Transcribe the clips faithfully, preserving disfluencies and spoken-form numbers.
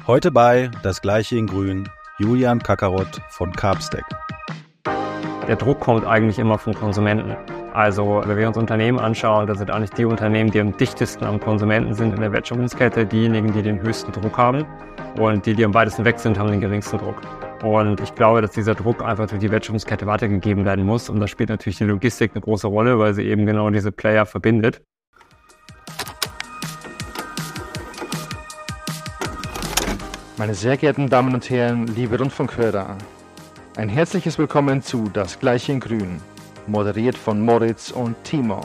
Heute bei Das Gleiche in Grün, Julian Kakarot von Carbstack. Der Druck kommt eigentlich immer vom Konsumenten. Also wenn wir uns Unternehmen anschauen, dann sind eigentlich die Unternehmen, die am dichtesten am Konsumenten sind in der Wertschöpfungskette, diejenigen, die den höchsten Druck haben. Und die, die am weitesten weg sind, haben den geringsten Druck. Und ich glaube, dass dieser Druck einfach durch die Wertschöpfungskette weitergegeben werden muss. Und da spielt natürlich die Logistik eine große Rolle, weil sie eben genau diese Player verbindet. Meine sehr geehrten Damen und Herren, liebe Rundfunkhörer, ein herzliches Willkommen zu Das Gleiche in Grün, moderiert von Moritz und Timo.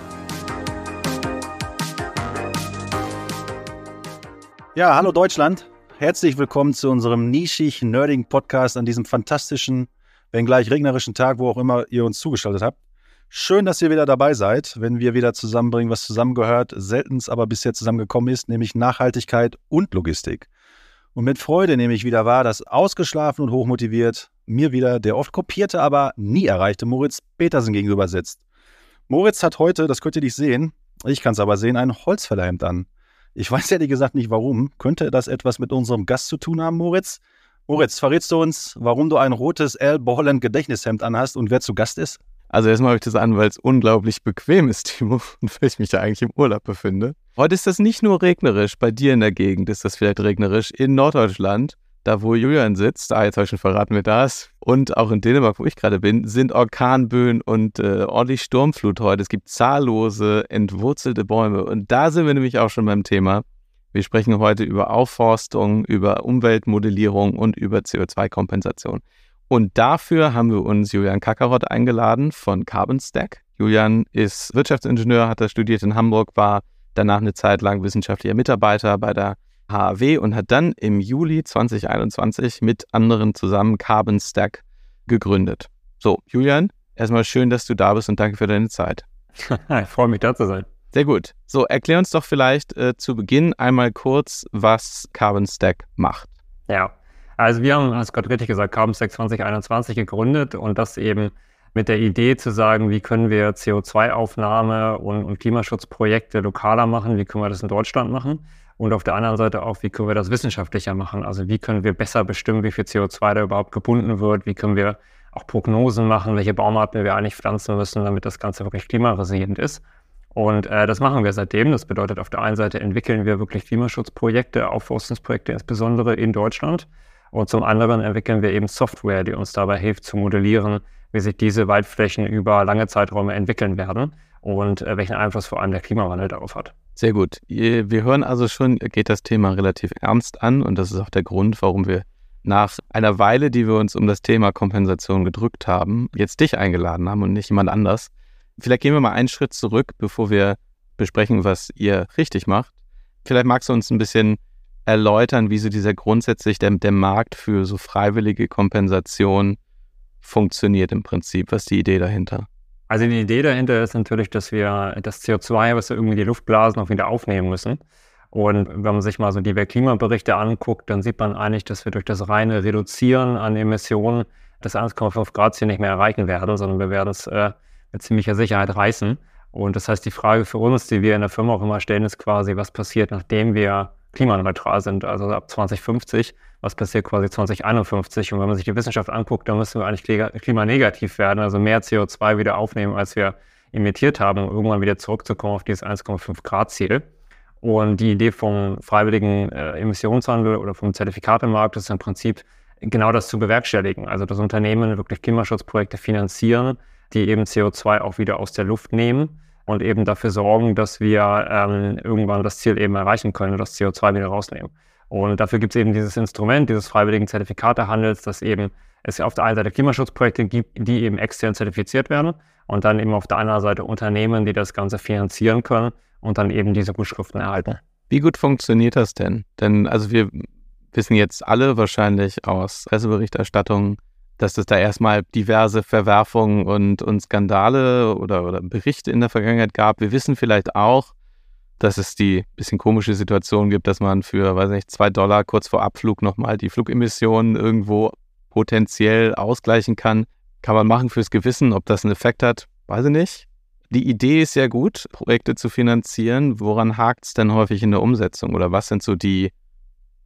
Ja, hallo Deutschland, herzlich willkommen zu unserem nischig nerdigen Podcast an diesem fantastischen, wenngleich regnerischen Tag, wo auch immer ihr uns zugeschaltet habt. Schön, dass ihr wieder dabei seid, wenn wir wieder zusammenbringen, was zusammengehört, seltenst aber bisher zusammengekommen ist, nämlich Nachhaltigkeit und Logistik. Und mit Freude nehme ich wieder wahr, dass ausgeschlafen und hochmotiviert mir wieder der oft kopierte, aber nie erreichte Moritz Petersen gegenüber sitzt. Moritz hat heute, das könnt ihr nicht sehen, ich kann es aber sehen, ein Holzfällerhemd an. Ich weiß ehrlich gesagt nicht warum. Könnte das etwas mit unserem Gast zu tun haben, Moritz? Moritz, verrätst du uns, warum du ein rotes Al Borland Gedächtnishemd anhast und wer zu Gast ist? Also erstmal habe ich das an, weil es unglaublich bequem ist, Timo, und weil ich mich da eigentlich im Urlaub befinde. Heute ist das nicht nur regnerisch, bei dir in der Gegend ist das vielleicht regnerisch, in Norddeutschland, da wo Julian sitzt, ah, jetzt habe ich schon verraten, wer da ist, und auch in Dänemark, wo ich gerade bin, sind Orkanböen und äh, ordentlich Sturmflut heute. Es gibt zahllose, entwurzelte Bäume und da sind wir nämlich auch schon beim Thema. Wir sprechen heute über Aufforstung, über Umweltmodellierung und über C O zwei Kompensation. Und dafür haben wir uns Julian Kakarot eingeladen von Carbstack. Julian ist Wirtschaftsingenieur, hat er studiert in Hamburg, war danach eine Zeit lang wissenschaftlicher Mitarbeiter bei der H A W und hat dann im Juli zwanzig einundzwanzig mit anderen zusammen Carbstack gegründet. So, Julian, erstmal schön, dass du da bist und danke für deine Zeit. Ich freue mich, da zu sein. Sehr gut. So, erklär uns doch vielleicht äh, zu Beginn einmal kurz, was Carbstack macht. Ja. Also wir haben, hast gerade richtig gesagt, Carbstack zwanzig einundzwanzig gegründet und das eben mit der Idee zu sagen, wie können wir C O zwei Aufnahme und, und Klimaschutzprojekte lokaler machen, wie können wir das in Deutschland machen und auf der anderen Seite auch, wie können wir das wissenschaftlicher machen, also wie können wir besser bestimmen, wie viel C O zwei da überhaupt gebunden wird, wie können wir auch Prognosen machen, welche Baumarten wir eigentlich pflanzen müssen, damit das Ganze wirklich klimaresilient ist. Und äh, das machen wir seitdem. Das bedeutet, auf der einen Seite entwickeln wir wirklich Klimaschutzprojekte, Aufforstungsprojekte insbesondere in Deutschland. Und zum anderen entwickeln wir eben Software, die uns dabei hilft zu modellieren, wie sich diese Waldflächen über lange Zeiträume entwickeln werden und äh, welchen Einfluss vor allem der Klimawandel darauf hat. Sehr gut. Wir hören also schon, geht das Thema relativ ernst an und das ist auch der Grund, warum wir nach einer Weile, die wir uns um das Thema Kompensation gedrückt haben, jetzt dich eingeladen haben und nicht jemand anders. Vielleicht gehen wir mal einen Schritt zurück, bevor wir besprechen, was ihr richtig macht. Vielleicht magst du uns ein bisschen erläutern, wie so dieser grundsätzlich der, der Markt für so freiwillige Kompensation funktioniert im Prinzip. Was ist die Idee dahinter? Also die Idee dahinter ist natürlich, dass wir das C O zwei, was wir irgendwie in die Luft blasen, auch wieder aufnehmen müssen. Und wenn man sich mal so die Weltklimaberichte anguckt, dann sieht man eigentlich, dass wir durch das reine Reduzieren an Emissionen das eins Komma fünf Grad Ziel nicht mehr erreichen werden, sondern wir werden es äh, mit ziemlicher Sicherheit reißen. Und das heißt, die Frage für uns, die wir in der Firma auch immer stellen, ist quasi, was passiert, nachdem wir klimaneutral sind, also ab zwanzig fünfzig, was passiert quasi zwanzig einundfünfzig. Und wenn man sich die Wissenschaft anguckt, dann müssen wir eigentlich klimanegativ werden, also mehr C O zwei wieder aufnehmen, als wir emittiert haben, um irgendwann wieder zurückzukommen auf dieses eins Komma fünf Grad Ziel. Und die Idee vom freiwilligen äh, Emissionshandel oder vom Zertifikatemarkt ist im Prinzip genau das zu bewerkstelligen. Also dass Unternehmen wirklich Klimaschutzprojekte finanzieren, die eben C O zwei auch wieder aus der Luft nehmen und eben dafür sorgen, dass wir ähm, irgendwann das Ziel eben erreichen können und das C O zwei wieder rausnehmen. Und dafür gibt es eben dieses Instrument, dieses freiwilligen Zertifikatehandels, dass eben es auf der einen Seite Klimaschutzprojekte gibt, die eben extern zertifiziert werden und dann eben auf der anderen Seite Unternehmen, die das Ganze finanzieren können und dann eben diese Gutschriften erhalten. Wie gut funktioniert das denn? Denn also wir wissen jetzt alle wahrscheinlich aus Presseberichterstattungen, dass es da erstmal diverse Verwerfungen und, und Skandale oder, oder Berichte in der Vergangenheit gab. Wir wissen vielleicht auch, dass es die bisschen komische Situation gibt, dass man für, weiß nicht, zwei Dollar kurz vor Abflug nochmal die Flugemissionen irgendwo potenziell ausgleichen kann. Kann man machen fürs Gewissen, ob das einen Effekt hat, weiß ich nicht. Die Idee ist ja gut, Projekte zu finanzieren. Woran hakt es denn häufig in der Umsetzung oder was sind so die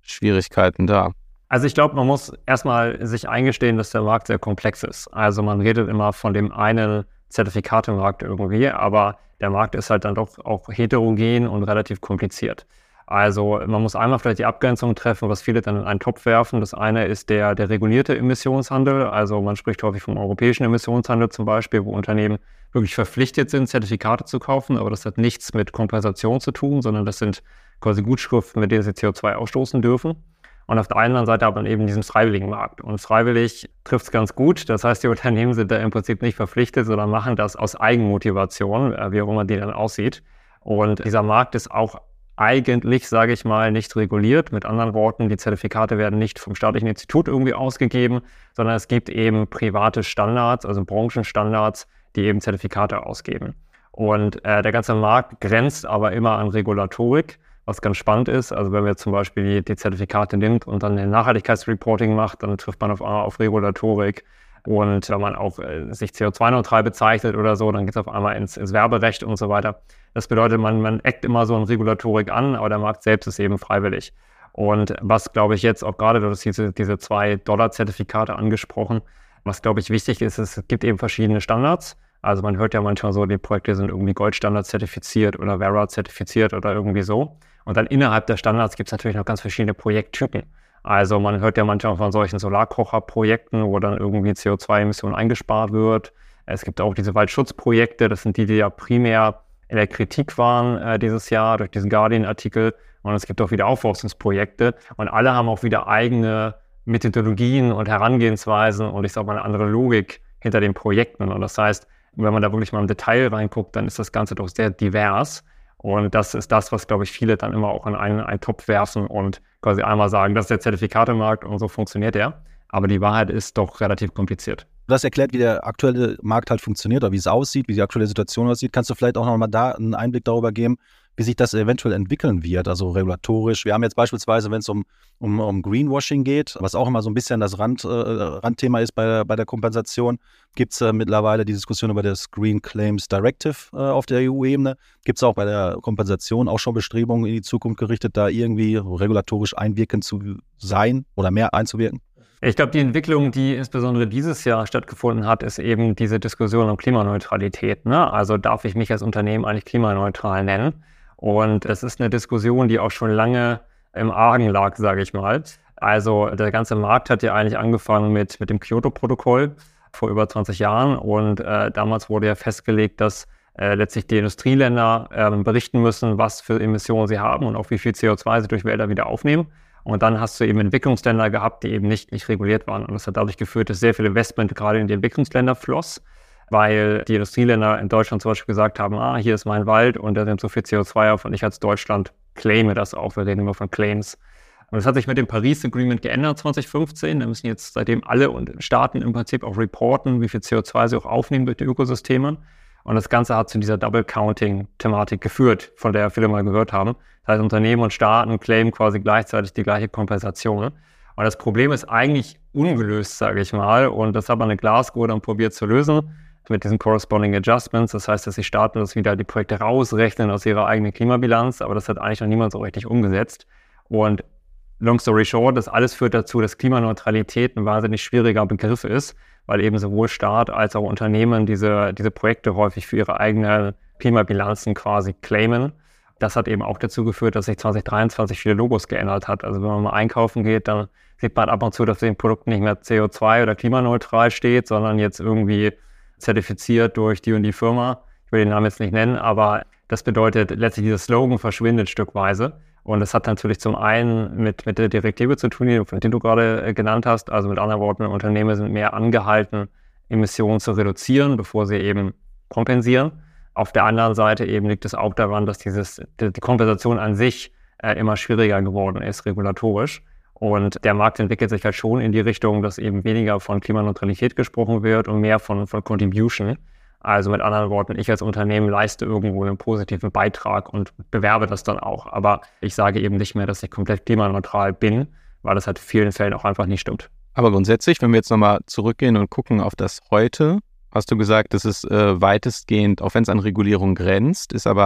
Schwierigkeiten da? Also ich glaube, man muss erstmal sich eingestehen, dass der Markt sehr komplex ist. Also man redet immer von dem einen Zertifikatemarkt irgendwie, aber der Markt ist halt dann doch auch heterogen und relativ kompliziert. Also man muss einmal vielleicht die Abgrenzung treffen, was viele dann in einen Topf werfen. Das eine ist der, der regulierte Emissionshandel. Also man spricht häufig vom europäischen Emissionshandel zum Beispiel, wo Unternehmen wirklich verpflichtet sind, Zertifikate zu kaufen. Aber das hat nichts mit Kompensation zu tun, sondern das sind quasi Gutschriften, mit denen sie C O zwei ausstoßen dürfen. Und auf der anderen Seite hat man eben diesen freiwilligen Markt. Und freiwillig trifft es ganz gut. Das heißt, die Unternehmen sind da im Prinzip nicht verpflichtet, sondern machen das aus Eigenmotivation, wie auch immer die dann aussieht. Und dieser Markt ist auch eigentlich, sage ich mal, nicht reguliert. Mit anderen Worten, die Zertifikate werden nicht vom staatlichen Institut irgendwie ausgegeben, sondern es gibt eben private Standards, also Branchenstandards, die eben Zertifikate ausgeben. Und äh, der ganze Markt grenzt aber immer an Regulatorik, was ganz spannend ist. Also wenn man jetzt zum Beispiel die, die Zertifikate nimmt und dann ein Nachhaltigkeitsreporting macht, dann trifft man auf einmal auf Regulatorik. Und wenn man auch äh, sich C O zwei neutral bezeichnet oder so, dann geht es auf einmal ins, ins Werberecht und so weiter. Das bedeutet, man, man eckt immer so an Regulatorik an, aber der Markt selbst ist eben freiwillig. Und was, glaube ich, jetzt auch gerade, du hast diese, diese zwei Dollar-Zertifikate angesprochen, was, glaube ich, wichtig ist, ist, es gibt eben verschiedene Standards. Also man hört ja manchmal so, die Projekte sind irgendwie Goldstandard zertifiziert oder Verra zertifiziert oder irgendwie so. Und dann innerhalb der Standards gibt es natürlich noch ganz verschiedene Projekttypen. Also man hört ja manchmal von solchen Solarkocherprojekten, wo dann irgendwie C O zwei Emissionen eingespart wird. Es gibt auch diese Waldschutzprojekte, das sind die, die ja primär in der Kritik waren äh, dieses Jahr durch diesen Guardian-Artikel. Und es gibt auch wieder Aufforstungsprojekte. Und alle haben auch wieder eigene Methodologien und Herangehensweisen und ich sage mal eine andere Logik hinter den Projekten. Und das heißt, wenn man da wirklich mal im Detail reinguckt, dann ist das Ganze doch sehr divers. Und das ist das, was, glaube ich, viele dann immer auch in einen, einen Topf werfen und quasi einmal sagen, das ist der Zertifikatemarkt und so funktioniert er. Aber die Wahrheit ist doch relativ kompliziert. Das erklärt, wie der aktuelle Markt halt funktioniert oder wie es aussieht, wie die aktuelle Situation aussieht. Kannst du vielleicht auch noch mal da einen Einblick darüber geben, wie sich das eventuell entwickeln wird, also regulatorisch? Wir haben jetzt beispielsweise, wenn es um, um, um Greenwashing geht, was auch immer so ein bisschen das Rand, äh, Randthema ist bei, bei der Kompensation, gibt es äh, mittlerweile die Diskussion über das Green Claims Directive äh, auf der E U-Ebene. Gibt es auch bei der Kompensation auch schon Bestrebungen in die Zukunft gerichtet, da irgendwie regulatorisch einwirkend zu sein oder mehr einzuwirken? Ich glaube, die Entwicklung, die insbesondere dieses Jahr stattgefunden hat, ist eben diese Diskussion um Klimaneutralität. Ne? Also darf ich mich als Unternehmen eigentlich klimaneutral nennen? Und das ist eine Diskussion, die auch schon lange im Argen lag, sage ich mal. Also der ganze Markt hat ja eigentlich angefangen mit, mit dem Kyoto-Protokoll vor über zwanzig Jahren. Und äh, damals wurde ja festgelegt, dass äh, letztlich die Industrieländer äh, berichten müssen, was für Emissionen sie haben und auch wie viel C O zwei sie durch Wälder wieder aufnehmen. Und dann hast du eben Entwicklungsländer gehabt, die eben nicht, nicht reguliert waren. Und das hat dadurch geführt, dass sehr viel Investment gerade in die Entwicklungsländer floss, weil die Industrieländer in Deutschland zum Beispiel gesagt haben, ah, hier ist mein Wald und da nimmt so viel C O zwei auf und ich als Deutschland claime das auch. Wir reden immer von Claims. Und das hat sich mit dem Paris Agreement geändert zwanzig fünfzehn. Da müssen jetzt seitdem alle Staaten im Prinzip auch reporten, wie viel C O zwei sie auch aufnehmen durch die Ökosysteme. Und das Ganze hat zu dieser Double-Counting-Thematik geführt, von der viele mal gehört haben. Das heißt, Unternehmen und Staaten claimen quasi gleichzeitig die gleiche Kompensation. Und das Problem ist eigentlich ungelöst, sage ich mal. Und das hat man in Glasgow dann probiert zu lösen mit diesen Corresponding Adjustments. Das heißt, dass die Staaten das wieder die Projekte rausrechnen aus ihrer eigenen Klimabilanz. Aber das hat eigentlich noch niemand so richtig umgesetzt. Und long story short, das alles führt dazu, dass Klimaneutralität ein wahnsinnig schwieriger Begriff ist, weil eben sowohl Staat als auch Unternehmen diese, diese Projekte häufig für ihre eigenen Klimabilanzen quasi claimen. Das hat eben auch dazu geführt, dass sich zwanzig dreiundzwanzig viele Logos geändert hat. Also wenn man mal einkaufen geht, dann sieht man ab und zu, dass in den Produkten nicht mehr C O zwei oder klimaneutral steht, sondern jetzt irgendwie zertifiziert durch die und die Firma. Ich will den Namen jetzt nicht nennen, aber das bedeutet letztlich, dieser Slogan verschwindet stückweise. Und das hat natürlich zum einen mit, mit der Direktive zu tun, die, die du gerade äh, genannt hast. Also mit anderen Worten, Unternehmen sind mehr angehalten, Emissionen zu reduzieren, bevor sie eben kompensieren. Auf der anderen Seite eben liegt es auch daran, dass dieses, die, die Kompensation an sich äh, immer schwieriger geworden ist, regulatorisch. Und der Markt entwickelt sich halt schon in die Richtung, dass eben weniger von Klimaneutralität gesprochen wird und mehr von, von Contribution. Also mit anderen Worten, ich als Unternehmen leiste irgendwo einen positiven Beitrag und bewerbe das dann auch. Aber ich sage eben nicht mehr, dass ich komplett klimaneutral bin, weil das halt in vielen Fällen auch einfach nicht stimmt. Aber grundsätzlich, wenn wir jetzt nochmal zurückgehen und gucken auf das Heute, hast du gesagt, dass es äh, weitestgehend, auch wenn es an Regulierung grenzt, ist aber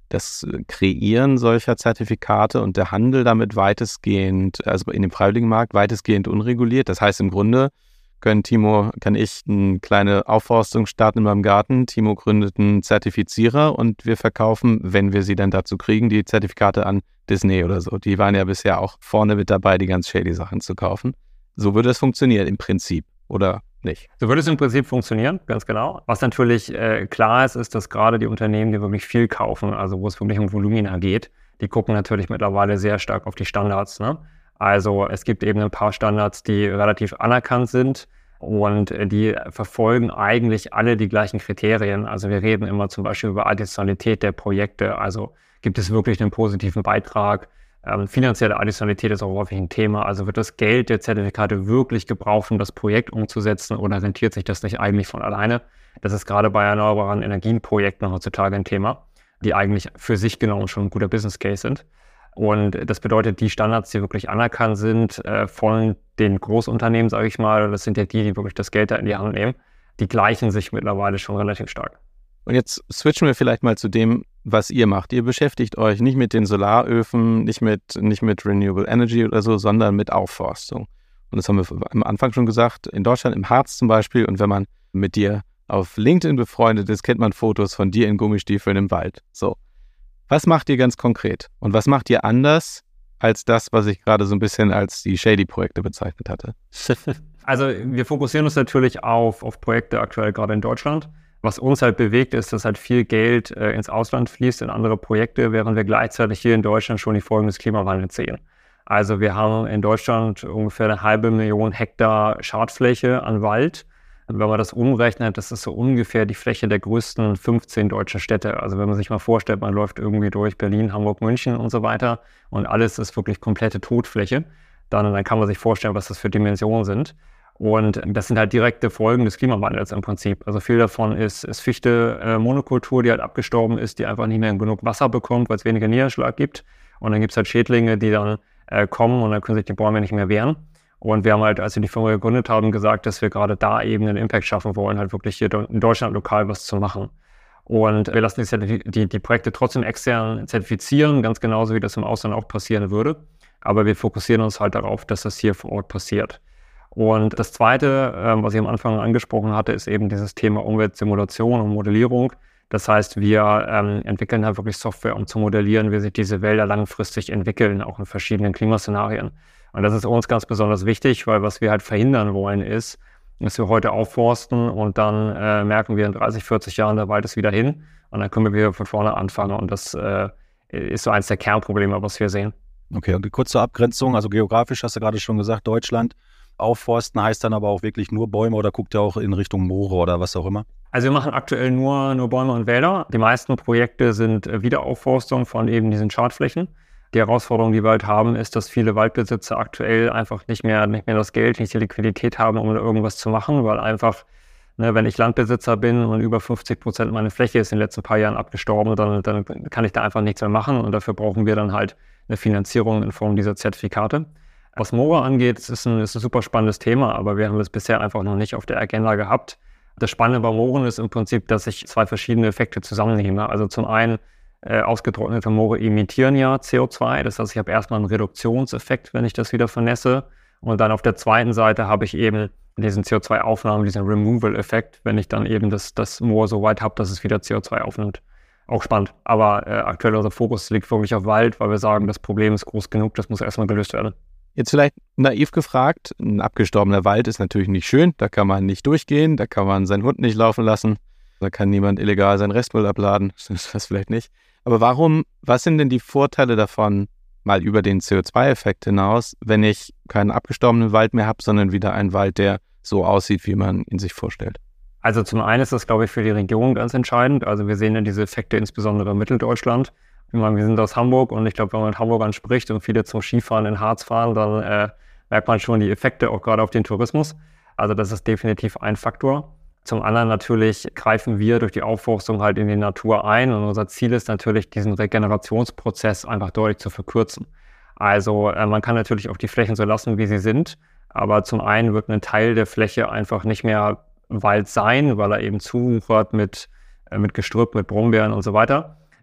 das Kreieren solcher Zertifikate und der Handel damit weitestgehend, also in dem freiwilligen Markt weitestgehend unreguliert. Das heißt im Grunde können Timo, kann ich eine kleine Aufforstung starten in meinem Garten. Timo gründet einen Zertifizierer und wir verkaufen, wenn wir sie dann dazu kriegen, die Zertifikate an Disney oder so. Die waren ja bisher auch vorne mit dabei, die ganz shady Sachen zu kaufen. So würde es funktionieren im Prinzip, oder nicht? So würde es im Prinzip funktionieren, ganz genau. Was natürlich äh, klar ist, ist, dass gerade die Unternehmen, die wirklich viel kaufen, also wo es wirklich um Volumina geht, die gucken natürlich mittlerweile sehr stark auf die Standards, ne? Also es gibt eben ein paar Standards, die relativ anerkannt sind und die verfolgen eigentlich alle die gleichen Kriterien. Also wir reden immer zum Beispiel über Additionalität der Projekte. Also gibt es wirklich einen positiven Beitrag? Ähm, finanzielle Additionalität ist auch häufig ein Thema. Also wird das Geld der Zertifikate wirklich gebraucht, um das Projekt umzusetzen, oder rentiert sich das nicht eigentlich von alleine? Das ist gerade bei erneuerbaren Energienprojekten heutzutage ein Thema, die eigentlich für sich genommen schon ein guter Business Case sind. Und das bedeutet, die Standards, die wirklich anerkannt sind äh, von den Großunternehmen, sage ich mal, das sind ja die, die wirklich das Geld da in die Hand nehmen, die gleichen sich mittlerweile schon relativ stark. Und jetzt switchen wir vielleicht mal zu dem, was ihr macht. Ihr beschäftigt euch nicht mit den Solaröfen, nicht mit, nicht mit Renewable Energy oder so, sondern mit Aufforstung. Und das haben wir am Anfang schon gesagt, in Deutschland, im Harz zum Beispiel. Und wenn man mit dir auf LinkedIn befreundet ist, kennt man Fotos von dir in Gummistiefeln im Wald. So. Was macht ihr ganz konkret? Und was macht ihr anders als das, was ich gerade so ein bisschen als die Shady-Projekte bezeichnet hatte? Also wir fokussieren uns natürlich auf, auf Projekte aktuell gerade in Deutschland. Was uns halt bewegt, ist, dass halt viel Geld äh, ins Ausland fließt, in andere Projekte, während wir gleichzeitig hier in Deutschland schon die Folgen des Klimawandels sehen. Also wir haben in Deutschland ungefähr eine halbe Million Hektar Schadfläche an Wald. Und wenn man das umrechnet, das ist so ungefähr die Fläche der größten fünfzehn deutschen Städte. Also wenn man sich mal vorstellt, man läuft irgendwie durch Berlin, Hamburg, München und so weiter und alles ist wirklich komplette Totfläche, dann, dann kann man sich vorstellen, was das für Dimensionen sind. Und das sind halt direkte Folgen des Klimawandels im Prinzip. Also viel davon ist, ist Fichte, äh, Monokultur, die halt abgestorben ist, die einfach nicht mehr genug Wasser bekommt, weil es weniger Niederschlag gibt. Und dann gibt es halt Schädlinge, die dann äh, kommen und dann können sich die Bäume nicht mehr wehren. Und wir haben halt, als wir die Firma gegründet haben, gesagt, dass wir gerade da eben einen Impact schaffen wollen, halt wirklich hier in Deutschland lokal was zu machen. Und wir lassen die, die, die Projekte trotzdem extern zertifizieren, ganz genauso wie das im Ausland auch passieren würde. Aber wir fokussieren uns halt darauf, dass das hier vor Ort passiert. Und das Zweite, äh, was ich am Anfang angesprochen hatte, ist eben dieses Thema Umweltsimulation und Modellierung. Das heißt, wir ähm, entwickeln halt wirklich Software, um zu modellieren, wie sich diese Wälder langfristig entwickeln, auch in verschiedenen Klimaszenarien. Und das ist uns ganz besonders wichtig, weil was wir halt verhindern wollen ist, dass wir heute aufforsten und dann äh, merken wir in dreißig, vierzig Jahren, der Wald ist wieder hin und dann können wir wieder von vorne anfangen. Und das äh, ist so eins der Kernprobleme, was wir sehen. Okay, und kurze Abgrenzung, also geografisch hast du gerade schon gesagt, Deutschland. Aufforsten heißt dann aber auch wirklich nur Bäume oder guckt ihr auch in Richtung Moore oder was auch immer? Also wir machen aktuell nur, nur Bäume und Wälder. Die meisten Projekte sind Wiederaufforstung von eben diesen Schadflächen. Die Herausforderung, die wir halt haben, ist, dass viele Waldbesitzer aktuell einfach nicht mehr, nicht mehr das Geld, nicht die Liquidität haben, um irgendwas zu machen, weil einfach, ne, wenn ich Landbesitzer bin und über fünfzig Prozent meiner Fläche ist in den letzten paar Jahren abgestorben, dann, dann kann ich da einfach nichts mehr machen und dafür brauchen wir dann halt eine Finanzierung in Form dieser Zertifikate. Was Moore angeht, ist es ein, ist ein super spannendes Thema, aber wir haben es bisher einfach noch nicht auf der Agenda gehabt. Das Spannende bei Mooren ist im Prinzip, dass ich zwei verschiedene Effekte zusammennehme. Also zum einen, äh, ausgetrocknete Moore emittieren ja C O zwei. Das heißt, ich habe erstmal einen Reduktionseffekt, wenn ich das wieder vernässe. Und dann auf der zweiten Seite habe ich eben diesen C O zwei Aufnahme, diesen Removal-Effekt, wenn ich dann eben das, das Moor so weit habe, dass es wieder C O zwei aufnimmt. Auch spannend. Aber äh, aktuell unser Fokus liegt wirklich auf Wald, weil wir sagen, das Problem ist groß genug, das muss erstmal gelöst werden. Jetzt vielleicht naiv gefragt, ein abgestorbener Wald ist natürlich nicht schön, da kann man nicht durchgehen, da kann man seinen Hund nicht laufen lassen, da kann niemand illegal seinen Restmüll abladen, das vielleicht nicht. Aber warum, was sind denn die Vorteile davon, mal über den C O zwei Effekt hinaus, wenn ich keinen abgestorbenen Wald mehr habe, sondern wieder einen Wald, der so aussieht, wie man ihn sich vorstellt? Also zum einen ist das, glaube ich, für die Region ganz entscheidend. Also wir sehen ja diese Effekte insbesondere in Mitteldeutschland. Ich meine, wir sind aus Hamburg und ich glaube, wenn man mit Hamburgern spricht und viele zum Skifahren in Harz fahren, dann äh, merkt man schon die Effekte auch gerade auf den Tourismus. Also das ist definitiv ein Faktor. Zum anderen natürlich greifen wir durch die Aufforstung halt in die Natur ein und unser Ziel ist natürlich, diesen Regenerationsprozess einfach deutlich zu verkürzen. Also äh, man kann natürlich auch die Flächen so lassen, wie sie sind, aber zum einen wird ein Teil der Fläche einfach nicht mehr Wald sein, weil er eben zuwuchert mit, äh, mit Gestrüpp, mit Brombeeren und so weiter.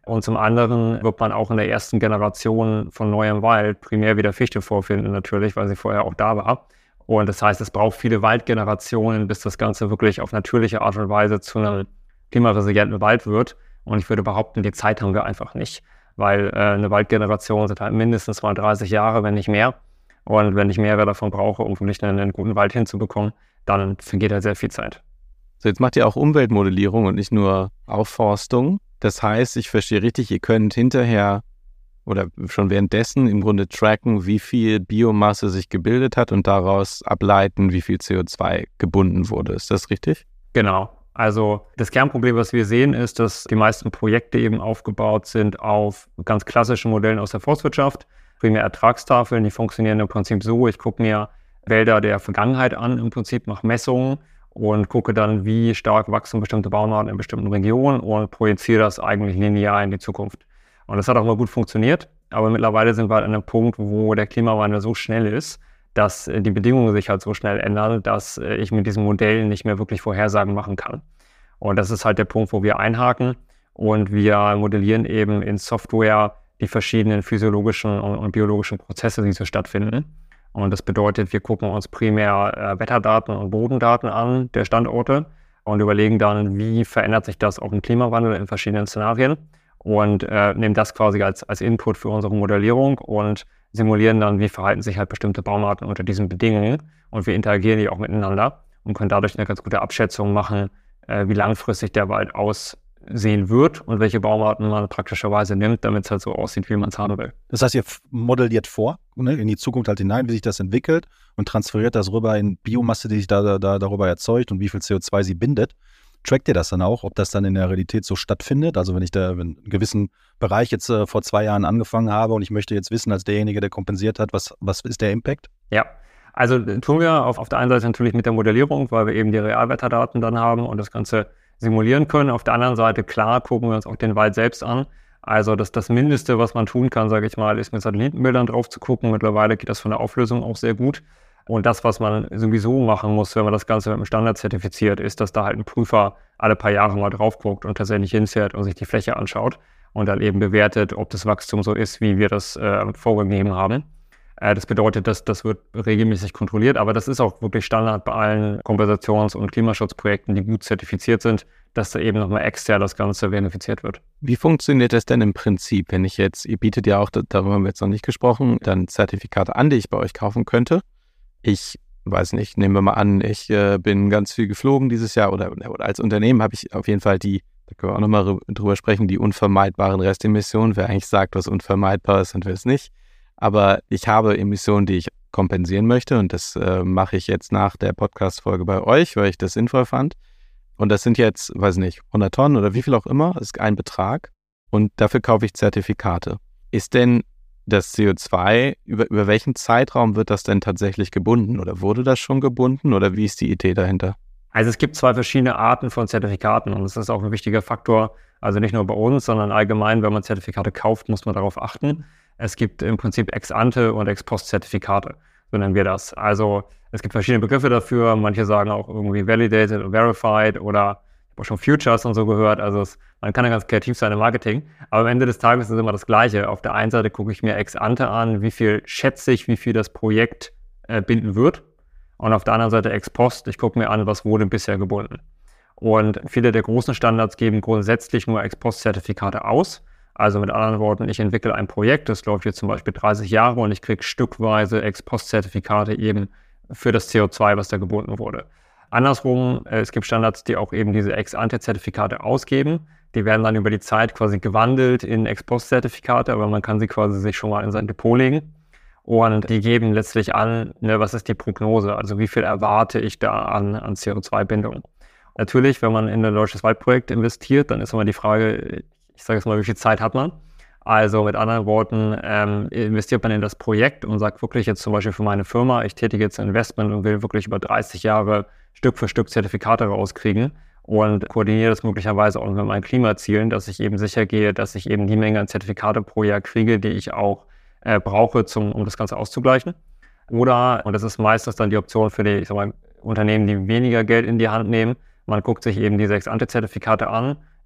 Und zum anderen wird man auch in der ersten Generation von neuem Wald primär wieder Fichte vorfinden natürlich, weil sie vorher auch da war. Und das heißt, es braucht viele Waldgenerationen, bis das Ganze wirklich auf natürliche Art und Weise zu einem klimaresilienten Wald wird. Und ich würde behaupten, die Zeit haben wir einfach nicht, weil äh, eine Waldgeneration sind halt mindestens mal dreißig Jahre, wenn nicht mehr. Und wenn ich mehrere davon brauche, um wirklich einen, einen guten Wald hinzubekommen, dann vergeht halt sehr viel Zeit. So, jetzt macht ihr auch Umweltmodellierung und nicht nur Aufforstung. Das heißt, ich verstehe richtig, ihr könnt hinterher oder schon währenddessen im Grunde tracken, wie viel Biomasse sich gebildet hat und daraus ableiten, wie viel C O zwei gebunden wurde. Ist das richtig? Genau. Also das Kernproblem, was wir sehen, ist, dass die meisten Projekte eben aufgebaut sind auf ganz klassischen Modellen aus der Forstwirtschaft. Primär Ertragstafeln, die funktionieren im Prinzip so, ich gucke mir Wälder der Vergangenheit an, im Prinzip mache Messungen und gucke dann, wie stark wachsen bestimmte Baumarten in bestimmten Regionen und projiziere das eigentlich linear in die Zukunft. Und das hat auch mal gut funktioniert, aber mittlerweile sind wir halt an einem Punkt, wo der Klimawandel so schnell ist, dass die Bedingungen sich halt so schnell ändern, dass ich mit diesen Modellen nicht mehr wirklich Vorhersagen machen kann. Und das ist halt der Punkt, wo wir einhaken und wir modellieren eben in Software die verschiedenen physiologischen und biologischen Prozesse, die so stattfinden. Und das bedeutet, wir gucken uns primär äh, Wetterdaten und Bodendaten an der Standorte und überlegen dann, wie verändert sich das auf den Klimawandel in verschiedenen Szenarien und äh, nehmen das quasi als, als Input für unsere Modellierung und simulieren dann, wie verhalten sich halt bestimmte Baumarten unter diesen Bedingungen und wir interagieren die auch miteinander und können dadurch eine ganz gute Abschätzung machen, äh, wie langfristig der Wald aussehen wird und welche Baumarten man praktischerweise nimmt, damit es halt so aussieht, wie man es haben will. Das heißt, ihr modelliert vor, ne, in die Zukunft halt hinein, wie sich das entwickelt und transferiert das rüber in Biomasse, die sich da, da darüber erzeugt und wie viel C O zwei sie bindet. Trackt ihr das dann auch, ob das dann in der Realität so stattfindet? Also wenn ich da wenn einen gewissen Bereich jetzt äh, vor zwei Jahren angefangen habe und ich möchte jetzt wissen, als derjenige, der kompensiert hat, was, was ist der Impact? Ja, also tun wir auf, auf der einen Seite natürlich mit der Modellierung, weil wir eben die Realwetterdaten dann haben und das Ganze simulieren können. Auf der anderen Seite, klar, gucken wir uns auch den Wald selbst an. Also das, das Mindeste, was man tun kann, sage ich mal, ist mit Satellitenbildern drauf zu gucken. Mittlerweile geht das von der Auflösung auch sehr gut. Und das, was man sowieso machen muss, wenn man das Ganze mit dem Standard zertifiziert, ist, dass da halt ein Prüfer alle paar Jahre mal drauf guckt und tatsächlich hinfährt und sich die Fläche anschaut und dann eben bewertet, ob das Wachstum so ist, wie wir das äh, vorgegeben haben. Äh, das bedeutet, dass das wird regelmäßig kontrolliert, aber das ist auch wirklich Standard bei allen Kompensations- und Klimaschutzprojekten, die gut zertifiziert sind, dass da eben nochmal extern das Ganze verifiziert wird. Wie funktioniert das denn im Prinzip, wenn ich jetzt, ihr bietet ja auch, darüber haben wir jetzt noch nicht gesprochen, dann Zertifikate an, die ich bei euch kaufen könnte. Ich weiß nicht, nehmen wir mal an, ich äh, bin ganz viel geflogen dieses Jahr oder, oder als Unternehmen habe ich auf jeden Fall die, da können wir auch nochmal drüber sprechen, die unvermeidbaren Restemissionen. Wer eigentlich sagt, was unvermeidbar ist und wer es nicht. Aber ich habe Emissionen, die ich kompensieren möchte und das äh, mache ich jetzt nach der Podcast-Folge bei euch, weil ich das sinnvoll fand. Und das sind jetzt, weiß nicht, hundert Tonnen oder wie viel auch immer, ist ein Betrag und dafür kaufe ich Zertifikate. Ist denn das C O zwei, über, über welchen Zeitraum wird das denn tatsächlich gebunden oder wurde das schon gebunden oder wie ist die Idee dahinter? Also es gibt zwei verschiedene Arten von Zertifikaten und das ist auch ein wichtiger Faktor, also nicht nur bei uns, sondern allgemein, wenn man Zertifikate kauft, muss man darauf achten. Es gibt im Prinzip Ex-ante und Ex-post-Zertifikate, so nennen wir das. Also es gibt verschiedene Begriffe dafür, manche sagen auch irgendwie validated und verified oder ich habe auch schon Futures und so gehört, also es, man kann ja ganz kreativ sein im Marketing, aber am Ende des Tages ist es immer das Gleiche. Auf der einen Seite gucke ich mir Ex-ante an, wie viel schätze ich, wie viel das Projekt äh, binden wird und auf der anderen Seite Ex-post, ich gucke mir an, was wurde bisher gebunden. Und viele der großen Standards geben grundsätzlich nur Ex-post-Zertifikate aus. Also mit anderen Worten, ich entwickle ein Projekt, das läuft jetzt zum Beispiel dreißig Jahre und ich kriege stückweise Ex-post-Zertifikate eben für das C O zwei, was da gebunden wurde. Andersrum, es gibt Standards, die auch eben diese Ex-ante-Zertifikate ausgeben. Die werden dann über die Zeit quasi gewandelt in Ex-post-Zertifikate, aber man kann sie quasi sich schon mal in sein Depot legen. Und die geben letztlich an, ne, was ist die Prognose, also wie viel erwarte ich da an, an C O zwei Bindung. Natürlich, wenn man in ein deutsches Waldprojekt investiert, dann ist immer die Frage, ich sage jetzt mal, wie viel Zeit hat man? Also mit anderen Worten, ähm, investiert man in das Projekt und sagt wirklich jetzt zum Beispiel für meine Firma, ich tätige jetzt ein Investment und will wirklich über dreißig Jahre Stück für Stück Zertifikate rauskriegen und koordiniere das möglicherweise auch mit meinen Klimazielen, dass ich eben sicher gehe, dass ich eben die Menge an Zertifikate pro Jahr kriege, die ich auch äh, brauche, zum, um das Ganze auszugleichen. Oder, und das ist meistens dann die Option für die ich sag mal, Unternehmen, die weniger Geld in die Hand nehmen, man guckt sich eben diese Ex-ante-Zertifikate an,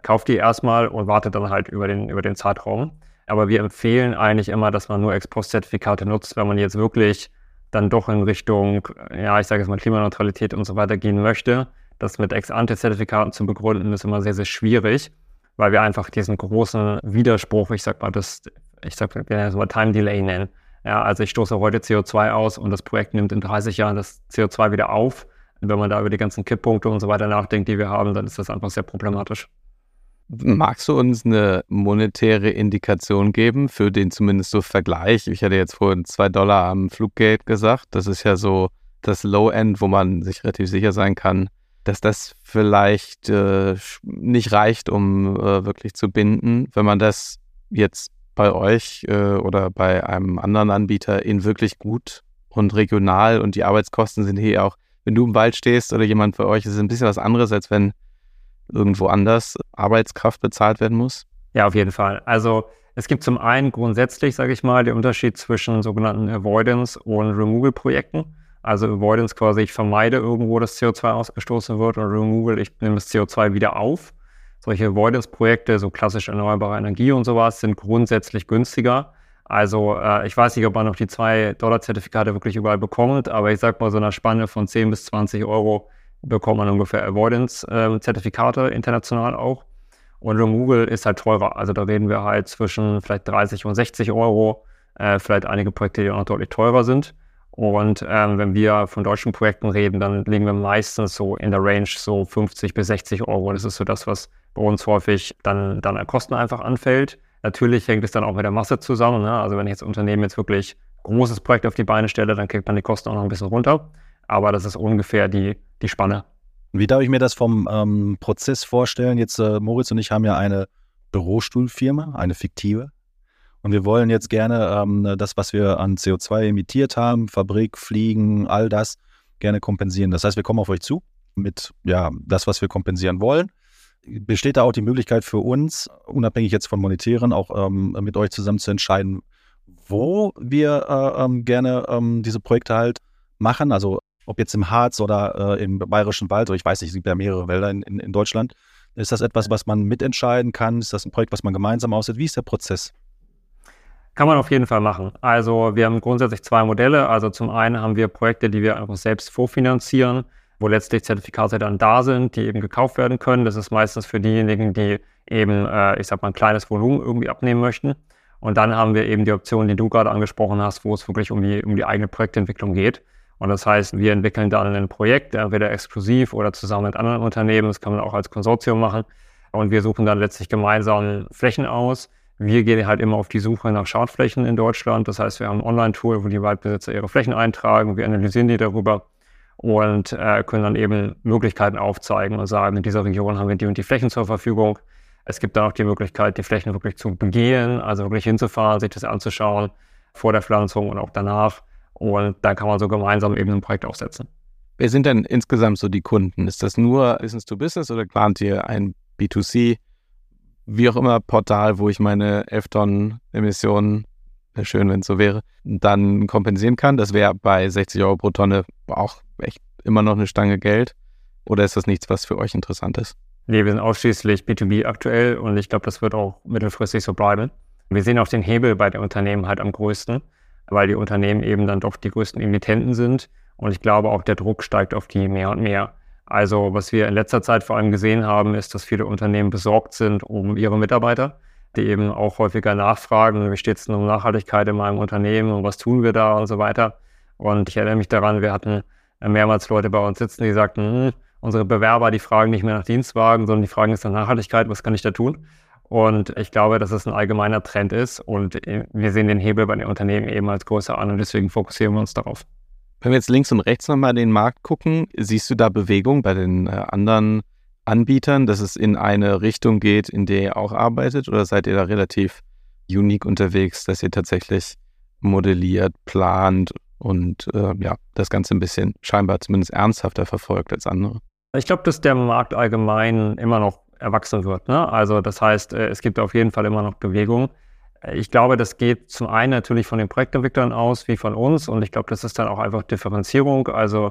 kauft die erstmal und wartet dann halt über den, über den Zeitraum. Aber wir empfehlen eigentlich immer, dass man nur Ex-Post-Zertifikate nutzt, wenn man jetzt wirklich dann doch in Richtung, ja, ich sage jetzt mal Klimaneutralität und so weiter gehen möchte. Das mit Ex-Ante-Zertifikaten zu begründen, ist immer sehr, sehr schwierig, weil wir einfach diesen großen Widerspruch, ich sag mal, das, ich sag mal, Time Delay nennen. Ja, also ich stoße heute C O zwei aus und das Projekt nimmt in dreißig Jahren das C O zwei wieder auf. Und wenn man da über die ganzen Kipppunkte und so weiter nachdenkt, die wir haben, dann ist das einfach sehr problematisch. Magst du uns eine monetäre Indikation geben für den zumindest so Vergleich? Ich hatte jetzt vorhin zwei Dollar am Fluggate gesagt. Das ist ja so das Low-End, wo man sich relativ sicher sein kann, dass das vielleicht äh, nicht reicht, um äh, wirklich zu binden. Wenn man das jetzt bei euch äh, oder bei einem anderen Anbieter in wirklich gut und regional und die Arbeitskosten sind hier auch, wenn du im Wald stehst oder jemand bei euch, ist es ein bisschen was anderes, als wenn irgendwo anders Arbeitskraft bezahlt werden muss? Ja, auf jeden Fall. Also es gibt zum einen grundsätzlich, sage ich mal, den Unterschied zwischen sogenannten Avoidance- und Removal-Projekten. Also Avoidance quasi, ich vermeide irgendwo, dass C O zwei ausgestoßen wird, und Removal, ich nehme das C O zwei wieder auf. Solche Avoidance-Projekte, so klassisch erneuerbare Energie und sowas, sind grundsätzlich günstiger. Also äh, ich weiß nicht, ob man noch die zwei Dollar Zertifikate wirklich überall bekommt, aber ich sag mal, so eine Spanne von zehn bis zwanzig Euro bekommt man ungefähr Avoidance-Zertifikate, äh, international auch. Und Removal ist halt teurer. Also da reden wir halt zwischen vielleicht dreißig und sechzig Euro, äh, vielleicht einige Projekte, die auch noch deutlich teurer sind. Und ähm, wenn wir von deutschen Projekten reden, dann liegen wir meistens so in der Range so fünfzig bis sechzig Euro. Das ist so das, was bei uns häufig dann, dann an Kosten einfach anfällt. Natürlich hängt es dann auch mit der Masse zusammen. Ne? Also wenn ich als Unternehmen jetzt wirklich ein großes Projekt auf die Beine stelle, dann kriegt man die Kosten auch noch ein bisschen runter. Aber das ist ungefähr die, die Spanne. Wie darf ich mir das vom ähm, Prozess vorstellen? Jetzt, äh, Moritz und ich haben ja eine Bürostuhlfirma, eine fiktive. Und wir wollen jetzt gerne ähm, das, was wir an C O zwei emittiert haben, Fabrik, Fliegen, all das, gerne kompensieren. Das heißt, wir kommen auf euch zu mit ja, das, was wir kompensieren wollen. Besteht da auch die Möglichkeit für uns, unabhängig jetzt von monetären, auch ähm, mit euch zusammen zu entscheiden, wo wir äh, ähm, gerne ähm, diese Projekte halt machen? Also ob jetzt im Harz oder äh, im Bayerischen Wald, oder ich weiß nicht, es gibt ja mehrere Wälder in, in, in Deutschland. Ist das etwas, was man mitentscheiden kann? Ist das ein Projekt, was man gemeinsam aussieht? Wie ist der Prozess? Kann man auf jeden Fall machen. Also wir haben grundsätzlich zwei Modelle. Also zum einen haben wir Projekte, die wir einfach selbst vorfinanzieren, wo letztlich Zertifikate dann da sind, die eben gekauft werden können. Das ist meistens für diejenigen, die eben, äh, ich sag mal, ein kleines Volumen irgendwie abnehmen möchten. Und dann haben wir eben die Option, die du gerade angesprochen hast, wo es wirklich um die, um die eigene Projektentwicklung geht. Und das heißt, wir entwickeln dann ein Projekt, entweder exklusiv oder zusammen mit anderen Unternehmen. Das kann man auch als Konsortium machen. Und wir suchen dann letztlich gemeinsam Flächen aus. Wir gehen halt immer auf die Suche nach Schadflächen in Deutschland. Das heißt, wir haben ein Online-Tool, wo die Waldbesitzer ihre Flächen eintragen. Wir analysieren die darüber und äh, können dann eben Möglichkeiten aufzeigen und sagen, in dieser Region haben wir die und die Flächen zur Verfügung. Es gibt dann auch die Möglichkeit, die Flächen wirklich zu begehen, also wirklich hinzufahren, sich das anzuschauen, vor der Pflanzung und auch danach. Und dann kann man so gemeinsam eben ein Projekt aufsetzen. Wer sind denn insgesamt so die Kunden? Ist das nur Business-to-Business oder plant ihr ein B zwei C, wie auch immer, Portal, wo ich meine elf Tonnen Emissionen, wäre schön, wenn es so wäre, dann kompensieren kann? Das wäre bei sechzig Euro pro Tonne auch echt immer noch eine Stange Geld. Oder ist das nichts, was für euch interessant ist? Nee, wir sind ausschließlich B zwei B aktuell und ich glaube, das wird auch mittelfristig so bleiben. Wir sehen auch den Hebel bei den Unternehmen halt am größten, weil die Unternehmen eben dann doch die größten Emittenten sind. Und ich glaube, auch der Druck steigt auf die mehr und mehr. Also was wir in letzter Zeit vor allem gesehen haben, ist, dass viele Unternehmen besorgt sind um ihre Mitarbeiter, die eben auch häufiger nachfragen, wie steht es denn um Nachhaltigkeit in meinem Unternehmen und was tun wir da und so weiter. Und ich erinnere mich daran, wir hatten mehrmals Leute bei uns sitzen, die sagten, hm, unsere Bewerber, die fragen nicht mehr nach Dienstwagen, sondern die fragen jetzt nach Nachhaltigkeit, was kann ich da tun? Und ich glaube, dass es ein allgemeiner Trend ist und wir sehen den Hebel bei den Unternehmen eben als größer an und deswegen fokussieren wir uns darauf. Wenn wir jetzt links und rechts nochmal den Markt gucken, siehst du da Bewegung bei den äh, anderen Anbietern, dass es in eine Richtung geht, in der ihr auch arbeitet? Oder seid ihr da relativ unique unterwegs, dass ihr tatsächlich modelliert, plant und äh, ja, das Ganze ein bisschen scheinbar zumindest ernsthafter verfolgt als andere? Ich glaube, dass der Markt allgemein immer noch erwachsen wird. Ne? Also das heißt, es gibt auf jeden Fall immer noch Bewegung. Ich glaube, das geht zum einen natürlich von den Projektentwicklern aus, wie von uns. Und ich glaube, das ist dann auch einfach Differenzierung. Also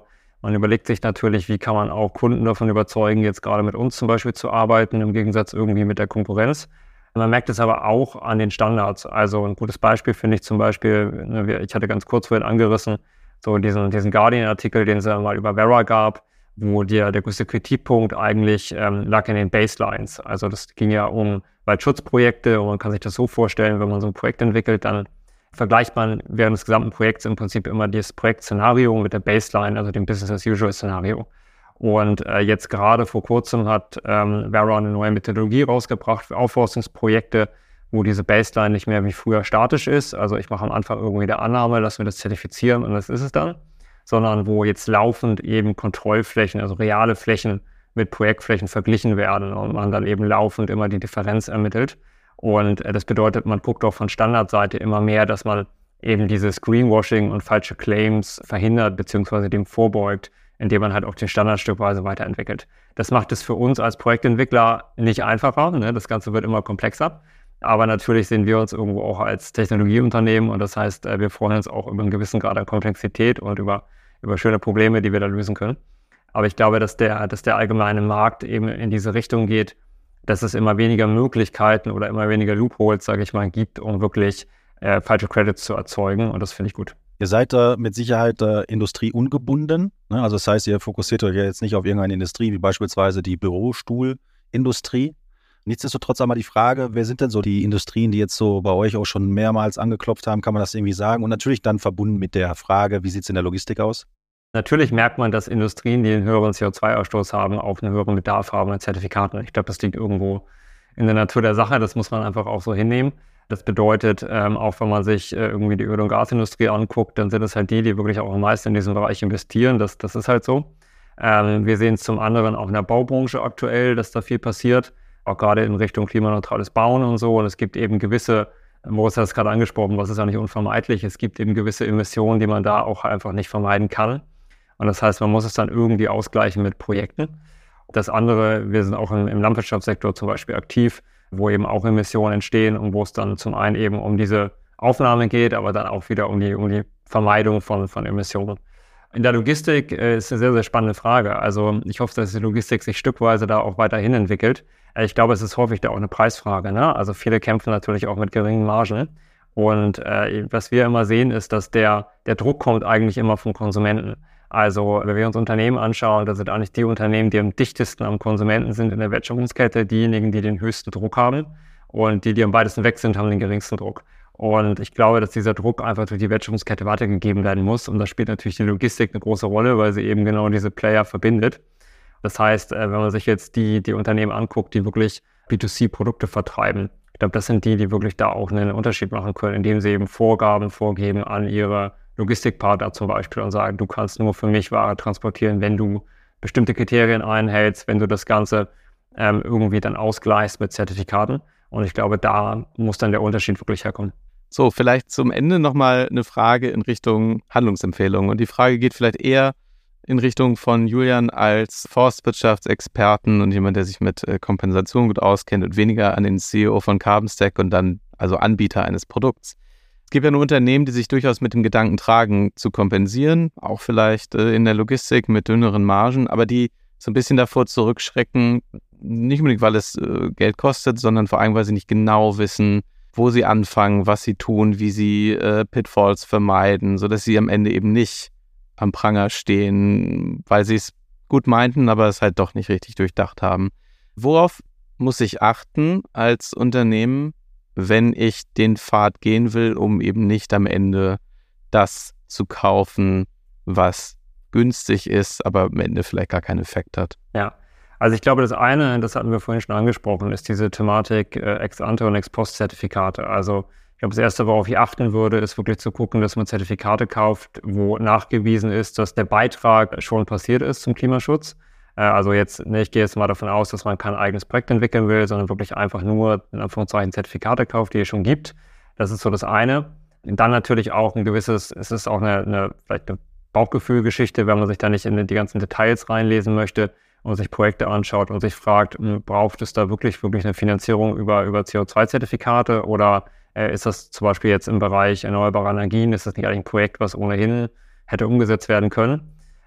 Man überlegt sich natürlich, wie kann man auch Kunden davon überzeugen, jetzt gerade mit uns zum Beispiel zu arbeiten, im Gegensatz irgendwie mit der Konkurrenz. Man merkt es aber auch an den Standards. Also ein gutes Beispiel finde ich zum Beispiel, ich hatte ganz kurz vorhin angerissen, so diesen, diesen Guardian-Artikel, den es ja mal über Verra gab, wo der, der größte Kritikpunkt eigentlich ähm, lag in den Baselines. Also das ging ja um Waldschutzprojekte und man kann sich das so vorstellen, wenn man so ein Projekt entwickelt, dann vergleicht man während des gesamten Projekts im Prinzip immer dieses Projektszenario mit der Baseline, also dem Business-as-usual-Szenario. Und äh, jetzt gerade vor kurzem hat ähm, Verra eine neue Methodologie rausgebracht für Aufforstungsprojekte, wo diese Baseline nicht mehr wie früher statisch ist. Also ich mache am Anfang irgendwie der Annahme, lass mir das zertifizieren und das ist es dann. Sondern wo jetzt laufend eben Kontrollflächen, also reale Flächen mit Projektflächen verglichen werden und man dann eben laufend immer die Differenz ermittelt. Und äh, das bedeutet, man guckt auch von Standardseite immer mehr, dass man eben dieses Greenwashing und falsche Claims verhindert bzw. dem vorbeugt, indem man halt auch den Standard stückweise weiterentwickelt. Das macht es für uns als Projektentwickler nicht einfacher, ne? Das Ganze wird immer komplexer. Aber natürlich sehen wir uns irgendwo auch als Technologieunternehmen und das heißt, wir freuen uns auch über einen gewissen Grad an Komplexität und über, über schöne Probleme, die wir da lösen können. Aber ich glaube, dass der, dass der allgemeine Markt eben in diese Richtung geht, dass es immer weniger Möglichkeiten oder immer weniger Loopholes, sage ich mal, gibt, um wirklich äh, falsche Credits zu erzeugen und das finde ich gut. Ihr seid da mit Sicherheit äh, industrieungebunden, ne? Also das heißt, ihr fokussiert euch ja jetzt nicht auf irgendeine Industrie, wie beispielsweise die Bürostuhlindustrie. Nichtsdestotrotz einmal die Frage, wer sind denn so die Industrien, die jetzt so bei euch auch schon mehrmals angeklopft haben, kann man das irgendwie sagen? Und natürlich dann verbunden mit der Frage, wie sieht es in der Logistik aus? Natürlich merkt man, dass Industrien, die einen höheren C O zwei Ausstoß haben, auch einen höheren Bedarf haben an Zertifikaten. Ich glaube, das liegt irgendwo in der Natur der Sache, das muss man einfach auch so hinnehmen. Das bedeutet, ähm, auch wenn man sich äh, irgendwie die Öl- und Gasindustrie anguckt, dann sind es halt die, die wirklich auch am meisten in diesen Bereich investieren. Das, das ist halt so. Ähm, wir sehen es zum anderen auch in der Baubranche aktuell, dass da viel passiert, auch gerade in Richtung klimaneutrales Bauen und so. Und es gibt eben gewisse, Moritz hat es gerade angesprochen, was ist ja nicht unvermeidlich, es gibt eben gewisse Emissionen, die man da auch einfach nicht vermeiden kann. Und das heißt, man muss es dann irgendwie ausgleichen mit Projekten. Das andere, wir sind auch im, im Landwirtschaftssektor zum Beispiel aktiv, wo eben auch Emissionen entstehen und wo es dann zum einen eben um diese Aufnahme geht, aber dann auch wieder um die, um die Vermeidung von, von Emissionen. In der Logistik äh, ist eine sehr, sehr spannende Frage. Also ich hoffe, dass die Logistik sich stückweise da auch weiterhin entwickelt. Ich glaube, es ist häufig da auch eine Preisfrage, ne? Also viele kämpfen natürlich auch mit geringen Margen. Und äh, was wir immer sehen, ist, dass der, der Druck kommt eigentlich immer vom Konsumenten. Also wenn wir uns Unternehmen anschauen, da sind eigentlich die Unternehmen, die am dichtesten am Konsumenten sind in der Wertschöpfungskette, diejenigen, die den höchsten Druck haben. Und die, die am weitesten weg sind, haben den geringsten Druck. Und ich glaube, dass dieser Druck einfach durch die Wertschöpfungskette weitergegeben werden muss. Und da spielt natürlich die Logistik eine große Rolle, weil sie eben genau diese Player verbindet. Das heißt, wenn man sich jetzt die, die Unternehmen anguckt, die wirklich B zwei C-Produkte vertreiben, ich glaube, das sind die, die wirklich da auch einen Unterschied machen können, indem sie eben Vorgaben vorgeben an ihre Logistikpartner zum Beispiel und sagen, du kannst nur für mich Ware transportieren, wenn du bestimmte Kriterien einhältst, wenn du das Ganze ähm, irgendwie dann ausgleichst mit Zertifikaten. Und ich glaube, da muss dann der Unterschied wirklich herkommen. So, vielleicht zum Ende nochmal eine Frage in Richtung Handlungsempfehlungen. Und die Frage geht vielleicht eher in Richtung von Julian als Forstwirtschaftsexperten und jemand, der sich mit äh, Kompensation gut auskennt und weniger an den C E O von Carbonstack und dann also Anbieter eines Produkts. Es gibt ja nur Unternehmen, die sich durchaus mit dem Gedanken tragen, zu kompensieren, auch vielleicht äh, in der Logistik mit dünneren Margen, aber die so ein bisschen davor zurückschrecken, nicht unbedingt, weil es äh, Geld kostet, sondern vor allem, weil sie nicht genau wissen, wo sie anfangen, was sie tun, wie sie äh, Pitfalls vermeiden, sodass sie am Ende eben nicht am Pranger stehen, weil sie es gut meinten, aber es halt doch nicht richtig durchdacht haben. Worauf muss ich achten als Unternehmen, wenn ich den Pfad gehen will, um eben nicht am Ende das zu kaufen, was günstig ist, aber am Ende vielleicht gar keinen Effekt hat? Ja, also ich glaube, das eine, das hatten wir vorhin schon angesprochen, ist diese Thematik äh, Ex-Ante- und Ex-Post-Zertifikate. Also ich glaube, das Erste, worauf ich achten würde, ist wirklich zu gucken, dass man Zertifikate kauft, wo nachgewiesen ist, dass der Beitrag schon passiert ist zum Klimaschutz. Äh, also jetzt, ne, ich gehe jetzt mal davon aus, dass man kein eigenes Projekt entwickeln will, sondern wirklich einfach nur, in Anführungszeichen, Zertifikate kauft, die es schon gibt. Das ist so das eine. Und dann natürlich auch ein gewisses, es ist auch eine, eine vielleicht eine Bauchgefühlgeschichte, wenn man sich da nicht in die ganzen Details reinlesen möchte und sich Projekte anschaut und sich fragt, braucht es da wirklich, wirklich eine Finanzierung über, über C O zwei Zertifikate oder äh, ist das zum Beispiel jetzt im Bereich erneuerbare Energien, ist das nicht eigentlich ein Projekt, was ohnehin hätte umgesetzt werden können?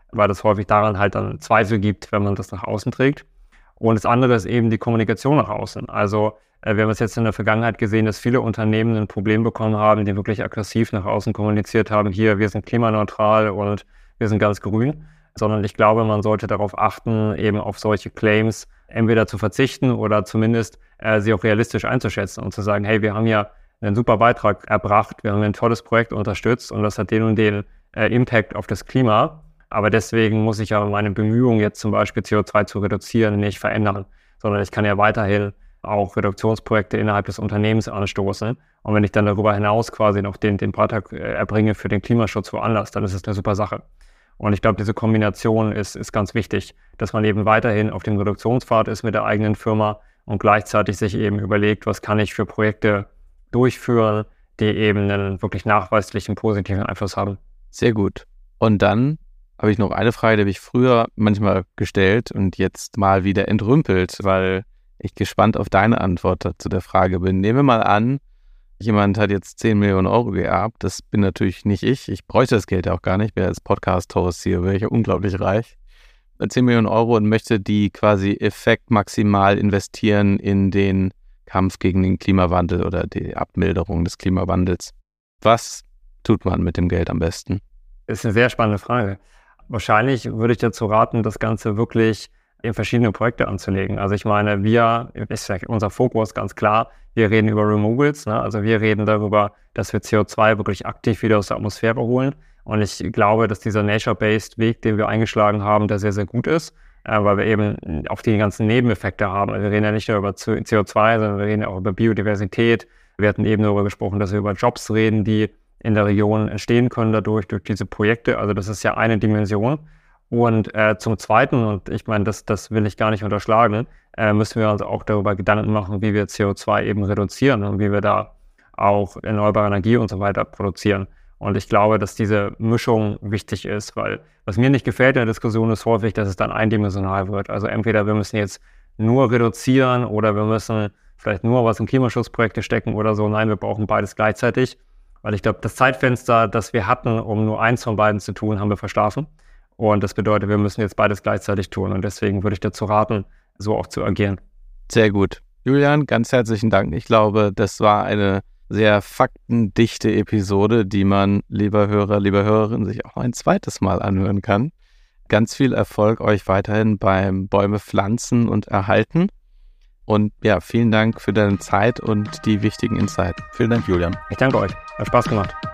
weil es häufig daran halt dann Zweifel gibt, wenn man das nach außen trägt. Und das andere ist eben die Kommunikation nach außen. Also äh, wir haben es jetzt in der Vergangenheit gesehen, dass viele Unternehmen ein Problem bekommen haben, die wirklich aggressiv nach außen kommuniziert haben, hier, wir sind klimaneutral und wir sind ganz grün. Sondern ich glaube, man sollte darauf achten, eben auf solche Claims entweder zu verzichten oder zumindest äh, sie auch realistisch einzuschätzen und zu sagen, hey, wir haben ja einen super Beitrag erbracht, wir haben ein tolles Projekt unterstützt und das hat den und den äh, Impact auf das Klima. Aber deswegen muss ich ja meine Bemühungen, jetzt zum Beispiel C O zwei zu reduzieren, nicht verändern, sondern ich kann ja weiterhin auch Reduktionsprojekte innerhalb des Unternehmens anstoßen. Und wenn ich dann darüber hinaus quasi noch den, den Beitrag äh, erbringe für den Klimaschutz woanders, dann ist es eine super Sache. Und ich glaube, diese Kombination ist, ist ganz wichtig, dass man eben weiterhin auf dem Reduktionspfad ist mit der eigenen Firma und gleichzeitig sich eben überlegt, was kann ich für Projekte durchführen, die eben einen wirklich nachweislichen positiven Einfluss haben. Sehr gut. Und dann habe ich noch eine Frage, die habe ich früher manchmal gestellt und jetzt mal wieder entrümpelt, weil ich gespannt auf deine Antwort zu der Frage bin. Nehmen wir mal an, jemand hat jetzt zehn Millionen Euro geerbt. Das bin natürlich nicht ich. Ich bräuchte das Geld ja auch gar nicht. Wäre als Podcast-Host hier, wäre ich ja unglaublich reich. zehn Millionen Euro und möchte die quasi effektmaximal investieren in den Kampf gegen den Klimawandel oder die Abmilderung des Klimawandels. Was tut man mit dem Geld am besten? Das ist eine sehr spannende Frage. Wahrscheinlich würde ich dazu raten, das Ganze wirklich in verschiedene Projekte anzulegen. Also ich meine, wir, ist ja unser Fokus ganz klar, wir reden über Removals, ne? Also wir reden darüber, dass wir C O zwei wirklich aktiv wieder aus der Atmosphäre holen. Und ich glaube, dass dieser Nature-Based Weg, den wir eingeschlagen haben, der sehr, sehr gut ist, äh, weil wir eben auch die ganzen Nebeneffekte haben. Also wir reden ja nicht nur über C O zwei, sondern wir reden auch über Biodiversität. Wir hatten eben darüber gesprochen, dass wir über Jobs reden, die in der Region entstehen können dadurch, durch diese Projekte. Also das ist ja eine Dimension. Und äh, zum Zweiten, und ich meine, das, das will ich gar nicht unterschlagen, äh, müssen wir uns auch darüber Gedanken machen, wie wir C O zwei eben reduzieren und wie wir da auch erneuerbare Energie und so weiter produzieren. Und ich glaube, dass diese Mischung wichtig ist, weil was mir nicht gefällt in der Diskussion ist häufig, dass es dann eindimensional wird. Also entweder wir müssen jetzt nur reduzieren oder wir müssen vielleicht nur was in Klimaschutzprojekte stecken oder so. Nein, wir brauchen beides gleichzeitig. Weil ich glaube, das Zeitfenster, das wir hatten, um nur eins von beiden zu tun, haben wir verschlafen. Und das bedeutet, wir müssen jetzt beides gleichzeitig tun. Und deswegen würde ich dazu raten, so auch zu agieren. Sehr gut. Julian, ganz herzlichen Dank. Ich glaube, das war eine sehr faktendichte Episode, die man, lieber Hörer, lieber Hörerin, sich auch ein zweites Mal anhören kann. Ganz viel Erfolg euch weiterhin beim Bäume pflanzen und erhalten. Und ja, vielen Dank für deine Zeit und die wichtigen Insights. Vielen Dank, Julian. Ich danke euch. Hat Spaß gemacht.